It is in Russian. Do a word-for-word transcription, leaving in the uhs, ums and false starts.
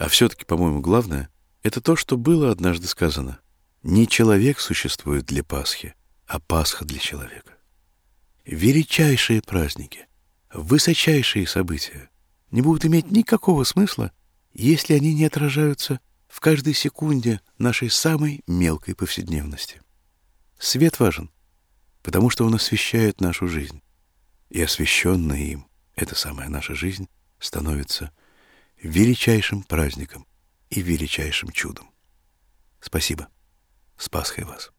А все-таки, по-моему, главное — это то, что было однажды сказано. Не человек существует для Пасхи, а Пасха для человека. Величайшие праздники, высочайшие события не будут иметь никакого смысла, если они не отражаются в каждой секунде нашей самой мелкой повседневности. Свет важен, потому что он освещает нашу жизнь. И освещенная им, эта самая наша жизнь, становится величайшим праздником и величайшим чудом. Спасибо. С Пасхой вас!